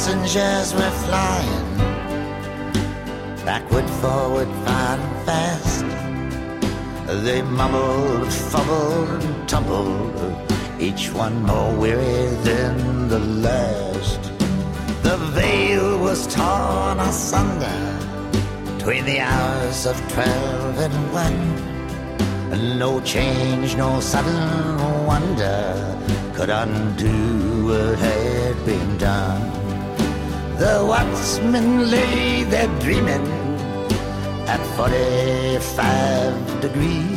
passengers were flying backward, forward, fine and fast. They mumbled, fumbled, and tumbled, each one more weary than the last. The veil was torn asunder between the hours of 12 and 1. No change, no sudden wonder could undo what had been done. The watchman lay there dreaming at 45 degrees.